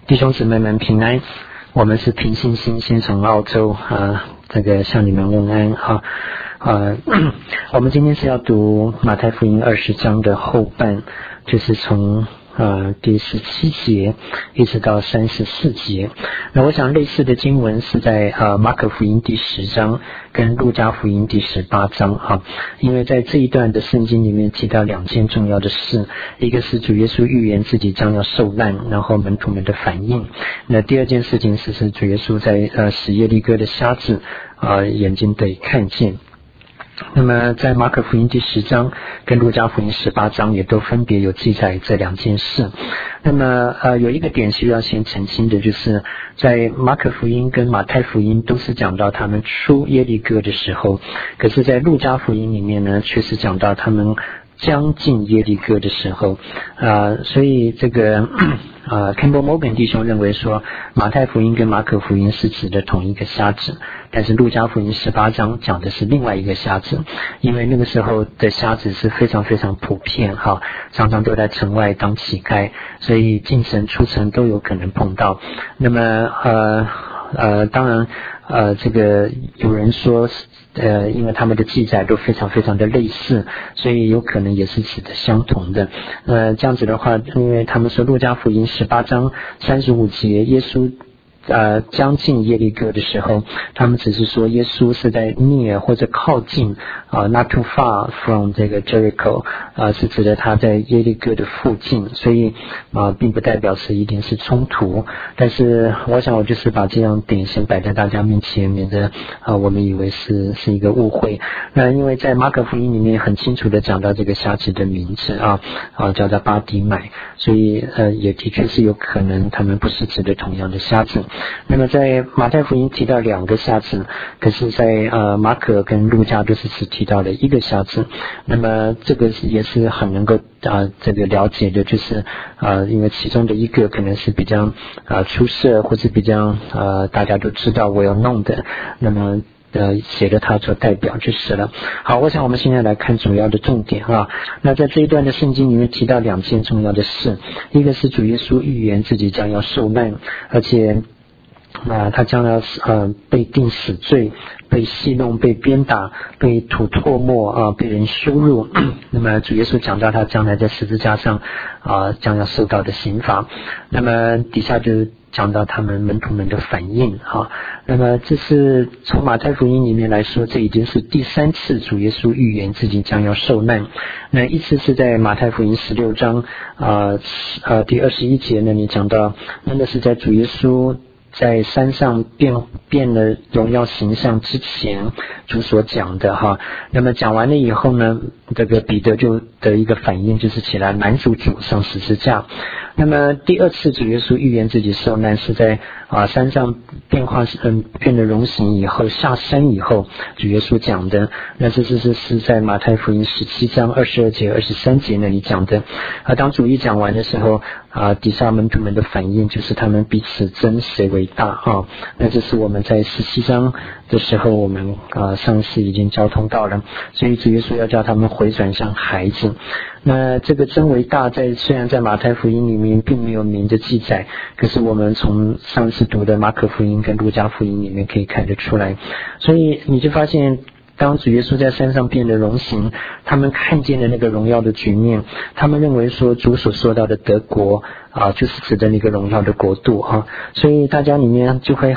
弟兄姊妹们平安，我们是平信心先从澳洲向你们问安我们今天是要读马太福音20章的后半，就是从第17节一直到34节。那我想类似的经文是在马可福音第10章跟路加福音第18章因为在这一段的圣经里面提到2件重要的事，一个是主耶稣预言自己将要受难，然后门徒们的反应。那第二件事情是主耶稣在使耶利哥的瞎子眼睛得看见。那么在马可福音第10章跟路加福音18章也都分别有记载这2件事。那么有一个点需要先澄清的，就是在马可福音跟马太福音都是讲到他们出耶利哥的时候，可是在路加福音里面呢，却是讲到他们将近耶利哥的时候所以这个Campbell Morgan 弟兄认为说马太福音跟马可福音是指的同一个瞎子，但是路加福音18章讲的是另外一个瞎子，因为那个时候的瞎子是非常非常普遍常常都在城外当乞丐，所以进城出城都有可能碰到。那么当然这个有人说因为他们的记载都非常非常的类似，所以有可能也是指的相同的。这样子的话，因为他们说路加福音18章35节耶稣将近耶利哥的时候，他们只是说耶稣是在near或者靠近not too far from 这个 Jericho 是指的他在耶利哥的附近，所以并不代表是一定是冲突。但是我想我就是把这样点先摆在大家面前，免得我们以为是一个误会。那因为在马可福音里面很清楚的讲到这个瞎子的名字叫做巴底买，所以也的确是有可能他们不是指的同样的瞎子。那么在马太福音提到2个瞎子，可是在马可跟路加都是只提到了1个瞎子。那么这个也是很能够这个了解的，就是因为其中的一个可能是比较出色，或是比较大家都知道我要弄的，那么写着他做代表就是了。好，我想我们现在来看主要的重点那在这一段的圣经里面提到2件重要的事，一个是主耶稣预言自己将要受难，而且他将要被定死罪，被戏弄，被鞭打，被吐唾沫被人羞辱那么主耶稣讲到他将来在十字架上将要受到的刑罚。那么底下就讲到他们门徒们的反应那么这是从马太福音里面来说，这已经是第3次主耶稣预言自己将要受难。那一次是在马太福音16章第21节那里讲到，那是在主耶稣在山上变了荣耀形象之前主所讲的那么讲完了以后呢，这个彼得就的一个反应就是起来拦住主上十字架。那么第2次主耶稣预言自己受难是在山上变了荣形以后，下山以后主耶稣讲的。那这是在马太福音17章22节23节那里讲的。当主一讲完的时候底下门徒们的反应就是他们彼此争谁为大那这是我们在17章的时候我们上次已经交通到了，所以主耶稣要叫他们回转向孩子。那这个争为大虽然在马太福音里面并没有明着记载，可是我们从上次读的马可福音跟路加福音里面可以看得出来。所以你就发现当主耶稣在山上变得荣形，他们看见了那个荣耀的局面，他们认为说主所说到的得国就是指的那个荣耀的国度所以大家里面就会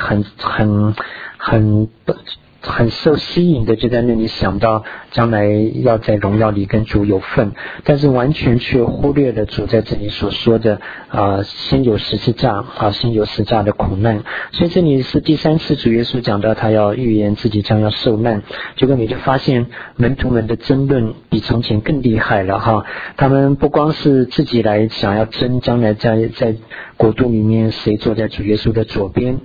很受吸引的就在那里想到将来要在荣耀里跟主有份，但是完全却忽略了主在这里所说的先有十字架先有十字架的苦难。所以这里是第3次主耶稣讲到他要预言自己将要受难，结果你就发现门徒们的争论比从前更厉害了他们不光是自己来想要争将来在国度里面谁坐在主耶稣的左边，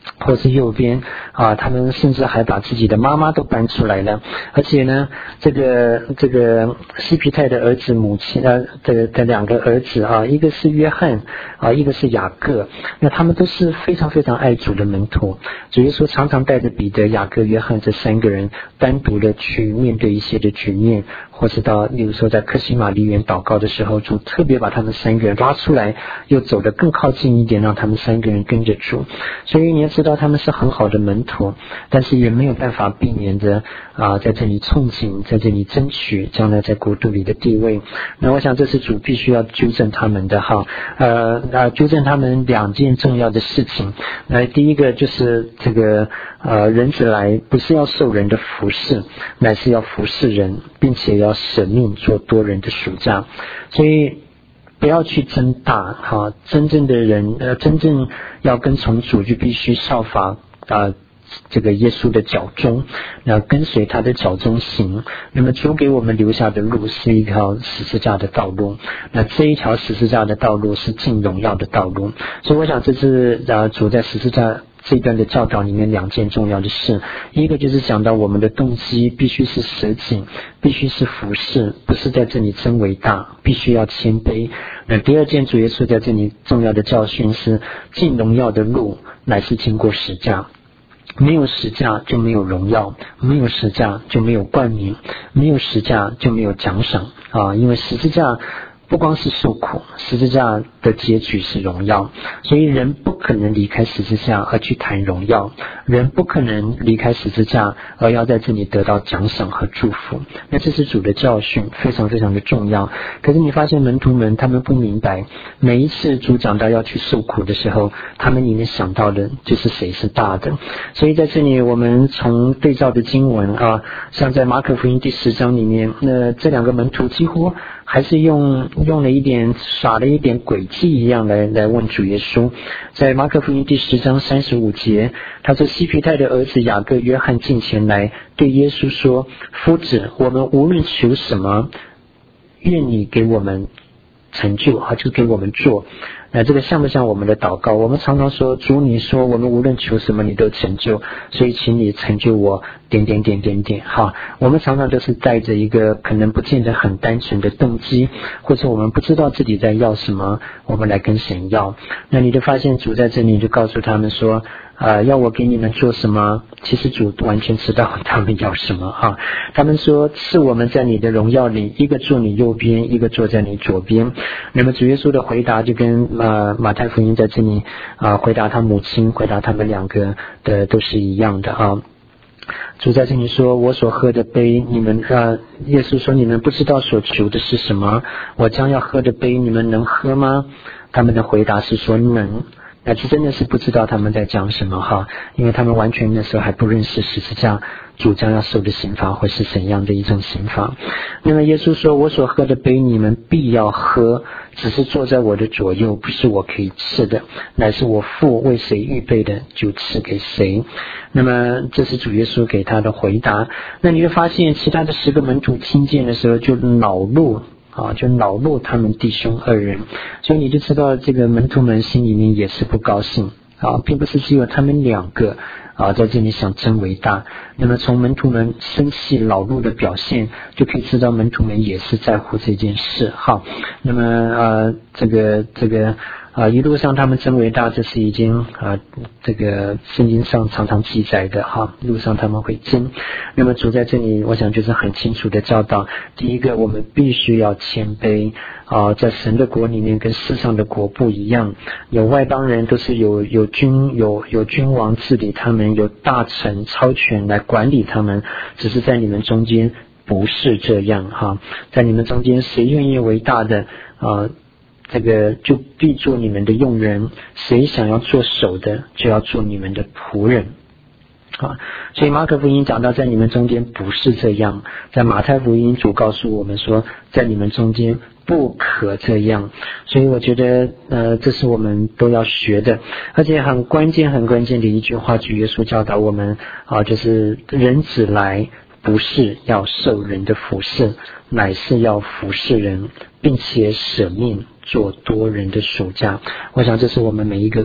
或是右边啊，他们甚至还把自己的妈妈都搬出来了。而且呢，这个西庇太的儿子母亲的两个儿子啊，一个是约翰啊，一个是雅各，那他们都是非常非常爱主的门徒。主耶稣常常带着彼得、雅各、约翰这三个人单独的去面对一些的局面，或是到例如说在客西马尼园祷告的时候，主特别把他们三个人拉出来，又走得更靠近一点，让他们三个人跟着主。所以你要知道他们是很好的门徒，但是也没有办法避免的在这里憧憬，在这里争取将来在国度里的地位。那我想这是主必须要纠正他们的纠正他们两件重要的事情。那第一个就是这个人子来不是要受人的服侍，乃是要服侍人，并且要舍命做多人的属下。所以不要去争大真正的人真正要跟从主，就必须效法这个耶稣的脚中，那跟随他的脚中行。那么主给我们留下的路是一条十字架的道路，那这一条十字架的道路是进荣耀的道路。所以我想这是主在十字架这一段的教导里面两件重要的事。一个就是讲到我们的动机必须是舍己，必须是服侍，不是在这里争伟大，必须要谦卑。那第二件主耶稣在这里重要的教训是进荣耀的路乃是经过十架，没有十架就没有荣耀，没有十架就没有冠冕，没有十架就没有奖赏因为十字架不光是受苦，十字架的结局是荣耀。所以人不可能离开十字架而去谈荣耀，人不可能离开十字架而要在这里得到奖赏和祝福。那这是主的教训，非常非常的重要。可是你发现门徒们他们不明白，每一次主讲到要去受苦的时候，他们里面想到的就是谁是大的。所以在这里我们从对照的经文像在马可福音第10章里面，那这两个门徒几乎还是用了一点耍了一点诡计一样来问主耶稣。在马可福音第10章35节，他说西庇太的儿子雅各、约翰进前来对耶稣说，夫子，我们无论求什么，愿你给我们成就就给我们做。那这个像不像我们的祷告？我们常常说，主你说我们无论求什么你都成就，所以请你成就我点点点点点我们常常都是带着一个可能不见得很单纯的动机，或者我们不知道自己在要什么，我们来跟神要。那你就发现主在这里就告诉他们说要我给你们做什么，其实主完全知道他们要什么他们说是我们在你的荣耀里，一个坐你右边，一个坐在你左边。那么主耶稣的回答就跟马太福音在这里回答他母亲，回答他们两个的都是一样的主在这里说，我所喝的杯你们耶稣说你们不知道所求的是什么，我将要喝的杯你们能喝吗？他们的回答是说能。那这真的是不知道他们在讲什么因为他们完全那时候还不认识十字架主将要受的刑罚会是怎样的一种刑罚。那么耶稣说，我所喝的杯你们必要喝，只是坐在我的左右，不是我可以吃的，乃是我父为谁预备的就吃给谁。那么这是主耶稣给他的回答。那你就发现其他的10个门徒听见的时候就恼怒就恼怒他们弟兄2人，所以你就知道这个门徒们心里面也是不高兴并不是只有他们2个在这里想争伟大。那么从门徒们生气恼怒的表现就可以知道门徒们也是在乎这件事那么这个一路上他们争伟大，这是已经这个圣经上常常记载的路上他们会争。那么主在这里我想就是很清楚的教导，第一个我们必须要谦卑在神的国里面跟世上的国不一样，有外邦人都是有君王治理他们，有大臣超权来管理他们，只是在你们中间不是这样在你们中间谁愿意为大的这个就必做你们的用人，谁想要做首的就要做你们的仆人所以马可福音讲到在你们中间不是这样，在马太福音主告诉我们说在你们中间不可这样。所以我觉得这是我们都要学的，而且很关键的一句话，主耶稣教导我们就是人子来不是要受人的服侍，乃是要服侍人，并且舍命做多人的属下。我想这是我们每一个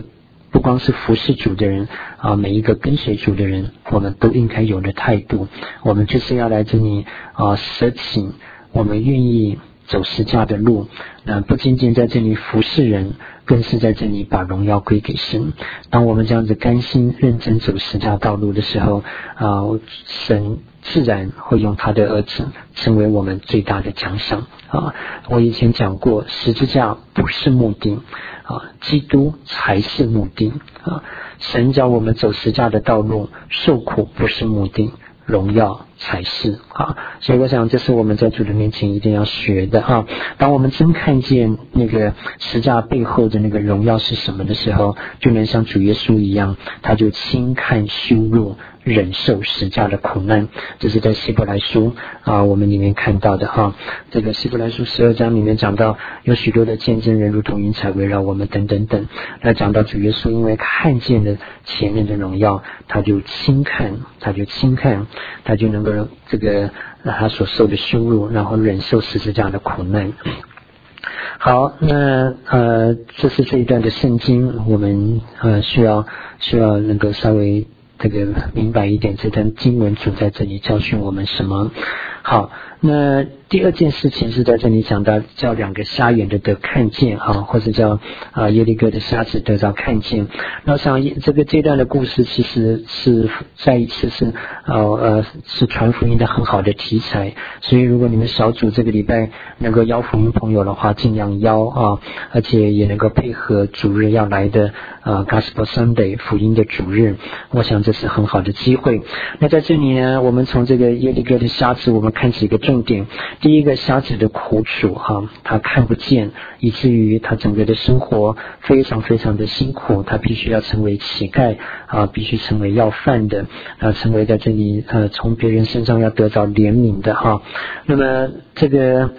不光是服侍主的人啊，每一个跟随主的人，我们都应该有的态度。我们就是要来这里啊舍己，我们愿意走十架的路，不仅仅在这里服侍人，更是在这里把荣耀归给神。当我们这样子甘心认真走十架道路的时候神自然会用他的儿子成为我们最大的奖赏我以前讲过，十字架不是目的基督才是目的神叫我们走十架的道路，受苦不是目的，荣耀才是所以我想这是我们在主的面前一定要学的当我们真看见那个十架背后的那个荣耀是什么的时候，就能像主耶稣一样，他就轻看羞辱，忍受十架的苦难。这是在希伯来书我们里面看到的这个希伯来书12章里面讲到，有许多的见证人如同云彩围绕我们等等等。那讲到主耶稣因为看见了前面的荣耀，他就轻看，他就能够这个他所受的羞辱，然后忍受十字架的苦难。好，那这是这一段的圣经，我们需要能够稍微这个明白一点，这段经文主在这里教训我们什么。好，那第二件事情是在这里讲到，叫两个瞎眼的得看见或者叫耶利哥的瞎子得着看见。那我想这段的故事其实是再一次是传福音的很好的题材，所以如果你们小组这个礼拜能够邀福音朋友的话，尽量邀而且也能够配合主日要来的Gospel Sunday 福音的主日，我想这是很好的机会。那在这里呢，我们从这个耶利哥的瞎子我们看几个重点。第一个，瞎子的苦楚他看不见，以至于他整个的生活非常非常的辛苦，他必须要成为乞丐必须成为要饭的成为在这里从别人身上要得到怜悯的那么这个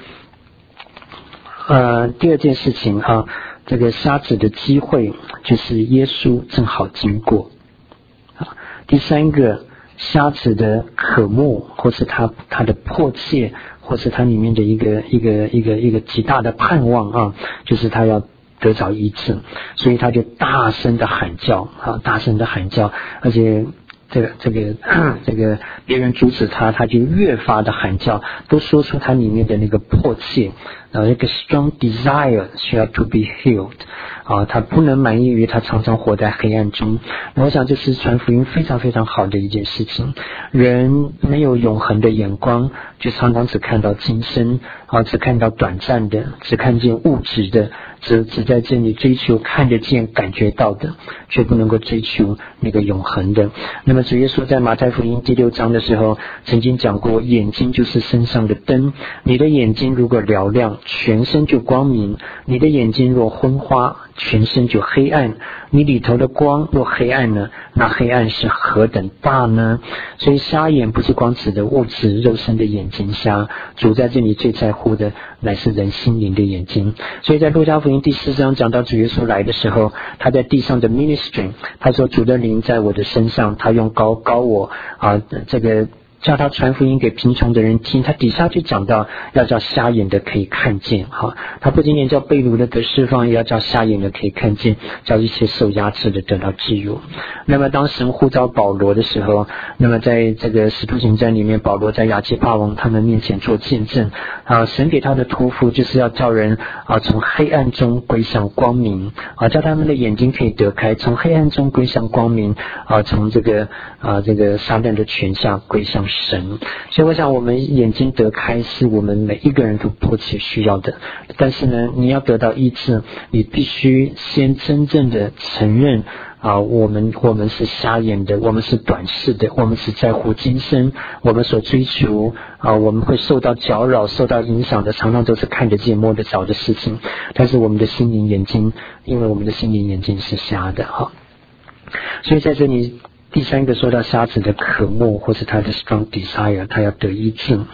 第二件事情这个瞎子的机会就是耶稣正好经过第三个，瞎子的渴慕或是他的迫切，或是他里面的一个极大的盼望就是他要得着医治，所以他就大声的喊叫而且这个别人阻止他就越发的喊叫，都说出他里面的那个迫切那个 strong desire 需要 to be healed他不能满意于他常常活在黑暗中。我想这是传福音非常非常好的一件事情。人没有永恒的眼光，就常常只看到今生只看到短暂的，只看见物质的，只在这里追求看得见感觉到的，却不能够追求那个永恒的。那么主耶稣在马太福音第6章的时候曾经讲过，眼睛就是身上的灯，你的眼睛如果嘹亮，全身就光明；你的眼睛若昏花，全身就黑暗。你里头的光若黑暗呢，那黑暗是何等大呢？所以瞎眼不是光指的物质肉身的眼睛瞎，主在这里最在乎的乃是人心灵的眼睛。所以在路加福音第4章讲到主耶稣来的时候，他在地上的 ministry， 他说主的灵在我的身上，他用膏我这个叫他传福音给贫穷的人听，他底下就讲到要叫瞎眼的可以看见他不仅仅叫被掳的得释放，也要叫瞎眼的可以看见，叫一切受压制的得到自由。那么当神呼召保罗的时候，那么在这个使徒行传里面，保罗在亚基帕王他们面前做见证神给他的托付就是要叫人从黑暗中归向光明叫他们的眼睛可以得开，从黑暗中归向光明从这个撒旦的权下归向神。所以我想我们眼睛得开是我们每一个人都迫切需要的，但是呢，你要得到医治，你必须先真正的承认我们是瞎眼的，我们是短视的，我们是在乎今生，我们所追求我们会受到搅扰受到影响的常常都是看得见摸得着的事情，但是我们的心灵眼睛，因为我们的心灵眼睛是瞎的所以在这里第三个说到瞎子的渴慕，或是他的 strong desire， 他要得医治。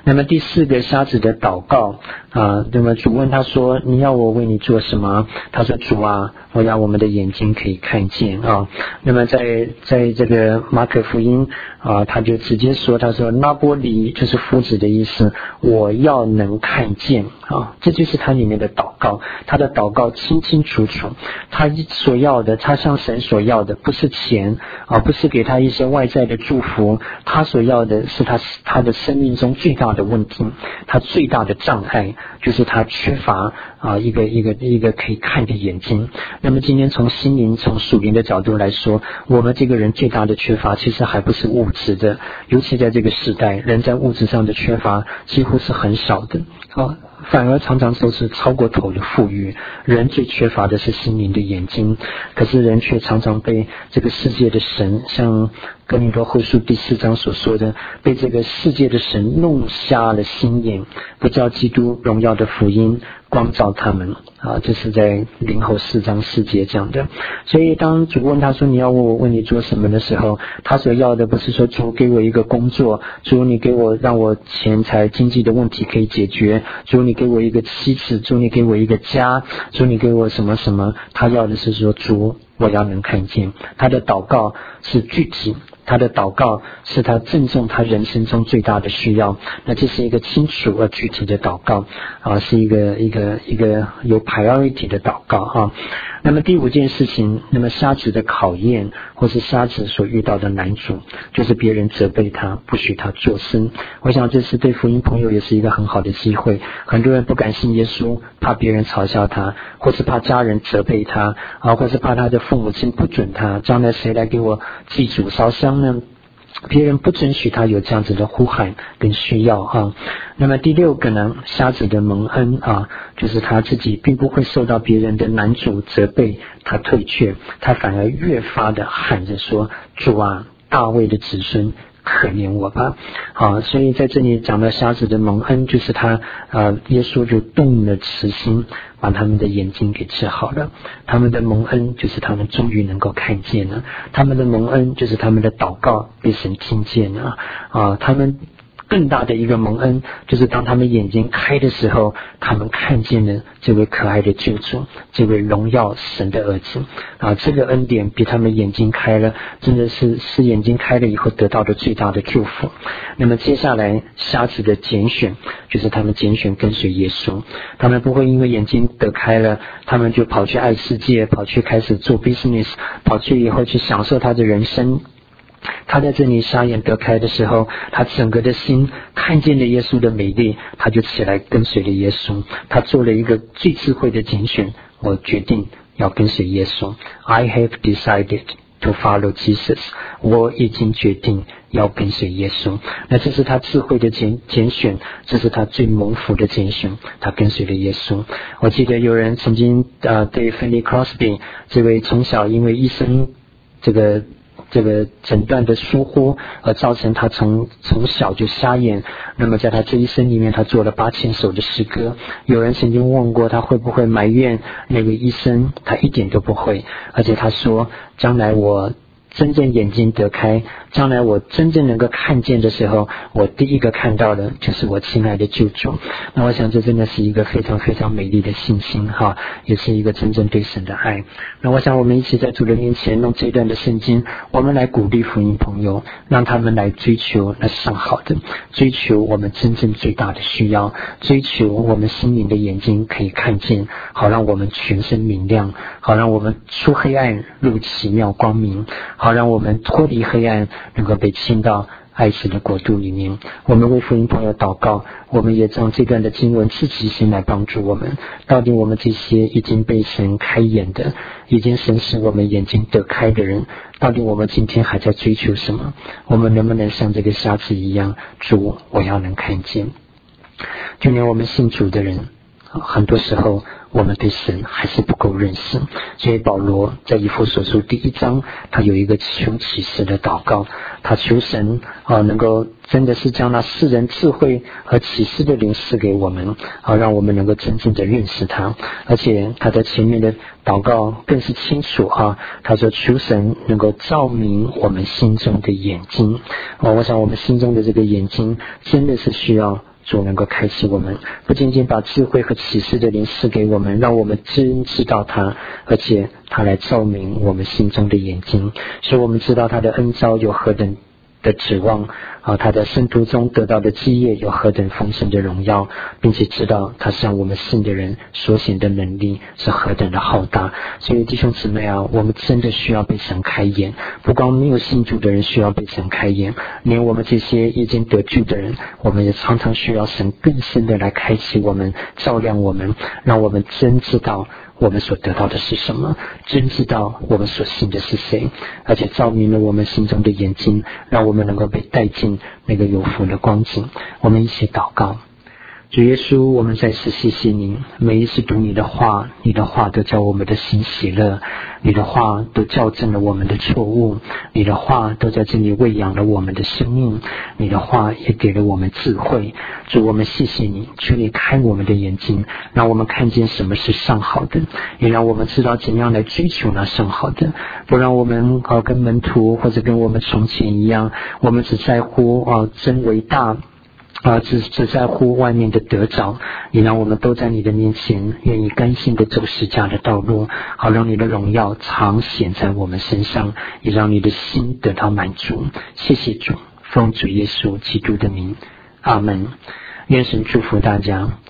那么第4个瞎子的祷告那么主问他说，你要我为你做什么？他说，主啊，我要我们的眼睛可以看见那么在这个马可福音他就直接说，他说拉波尼就是夫子的意思，我要能看见这就是他里面的祷告。他的祷告清清楚楚，他所要的，他向神所要的不是钱不是给他一些外在的祝福，他所要的是他的生命中最大的问题，他最大的障碍就是他缺乏一个可以看的眼睛。那么今天从心灵从属灵的角度来说，我们这个人最大的缺乏其实还不是物质的，尤其在这个时代，人在物质上的缺乏几乎是很少的反而常常都是超过头的富裕。人最缺乏的是心灵的眼睛，可是人却常常被这个世界的神，像哥林多后书第4章所说的，被这个世界的神弄瞎了心眼，不叫基督荣耀的福音光照他们这是在林后4章4节讲的。所以当主问他说，你要我为你做什么的时候，他所要的不是说，主给我一个工作，主你给我让我钱财经济的问题可以解决，主你给我一个妻子，主你给我一个家，主你给我什么什么。他要的是说，主我要能看见。他的祷告是具体，他的祷告是他正中他人生中最大的需要。那这是一个清楚而具体的祷告是一个有 priority 的祷告那么第5件事情，那么瞎子的考验或是瞎子所遇到的难处，就是别人责备他，不许他作声。我想这是对福音朋友也是一个很好的机会。很多人不敢信耶稣，怕别人嘲笑他，或是怕家人责备他或是怕他的父母亲不准他，将来谁来给我祭祖烧香呢？别人不准许他有这样子的呼喊跟需要那么第6个呢，瞎子的蒙恩就是他自己并不会受到别人的难阻责备，他退却，他反而越发的喊着说，主啊，大卫的子孙可怜我吧所以在这里讲到瞎子的蒙恩，就是他耶稣就动了慈心，把他们的眼睛给治好了。他们的蒙恩就是他们终于能够看见了，他们的蒙恩就是他们的祷告被神听见了他们更大的一个蒙恩，就是当他们眼睛开的时候，他们看见了这位可爱的救主，这位荣耀神的儿子这个恩典比他们眼睛开了，真的是眼睛开了以后得到的最大的祝福。那么接下来瞎子的拣选，就是他们拣选跟随耶稣，他们不会因为眼睛得开了，他们就跑去爱世界，跑去开始做 business， 跑去以后去享受他的人生。他在这里瞎眼得开的时候，他整个的心看见了耶稣的美丽，他就起来跟随了耶稣。他做了一个最智慧的拣选，我决定要跟随耶稣。 I have decided to follow Jesus， 我已经决定要跟随耶稣。那这是他智慧的拣选，这是他最蒙福的拣选，他跟随了耶稣。我记得有人曾经对 Fanny Crosby 这位从小因为医生这个诊断的疏忽而造成他从小就瞎眼，那么在他这一生里面他做了8000首的诗歌。有人曾经问过他会不会埋怨那个医生，他一点都不会，而且他说，将来我真正眼睛得开，将来我真正能够看见的时候，我第一个看到的就是我亲爱的救主。那我想这真的是一个非常非常美丽的信心也是一个真正对神的爱。那我想我们一起在主的面前用这一段的圣经，我们来鼓励福音朋友，让他们来追求那上好的，追求我们真正最大的需要，追求我们心灵的眼睛可以看见，好让我们全身明亮，好让我们出黑暗入奇妙光明，好让我们脱离黑暗，能够被倾到爱神的国度里面。我们为福音朋友祷告，我们也将这段的经文自己先来帮助我们。到底我们这些已经被神开眼的，已经神使我们眼睛得开的人，到底我们今天还在追求什么？我们能不能像这个瞎子一样，主，我要能看见。就连我们信主的人，很多时候我们对神还是不够认识，所以保罗在以弗所书第1章，他有一个求启示的祷告，他求神能够真的是将那世人智慧和启示的灵赐给我们让我们能够真正的认识他。而且他在前面的祷告更是清楚他说求神能够照明我们心中的眼睛我想我们心中的这个眼睛真的是需要主能够开启我们，不仅仅把智慧和启示的灵赐给我们，让我们真知道他，而且他来照明我们心中的眼睛，使我们知道他的恩召有何等的指望他在圣徒中得到的基业有何等丰盛的荣耀，并且知道他向我们信的人所显的能力是何等的浩大。所以弟兄姊妹我们真的需要被神开眼，不光没有信主的人需要被神开眼，连我们这些已经得救的人，我们也常常需要神更深的来开启我们，照亮我们，让我们真知道我们所得到的是什么，真知道我们所信的是谁，而且照明了我们心中的眼睛，让我们能够被带进那个有福的光景。我们一起祷告。主耶稣，我们再次谢谢你，每一次读你的话，你的话都叫我们的心喜乐，你的话都校正了我们的错误，你的话都在这里喂养了我们的生命，你的话也给了我们智慧。主，我们谢谢你，求你开我们的眼睛，让我们看见什么是上好的，也让我们知道怎样来追求那上好的，不让我们跟门徒或者跟我们从前一样，我们只在乎真为大只在乎外面的得着，你让我们都在你的面前愿意甘心的走十架的道路，好让你的荣耀常显在我们身上，也让你的心得到满足。谢谢主，奉主耶稣基督的名，阿们。愿神祝福大家。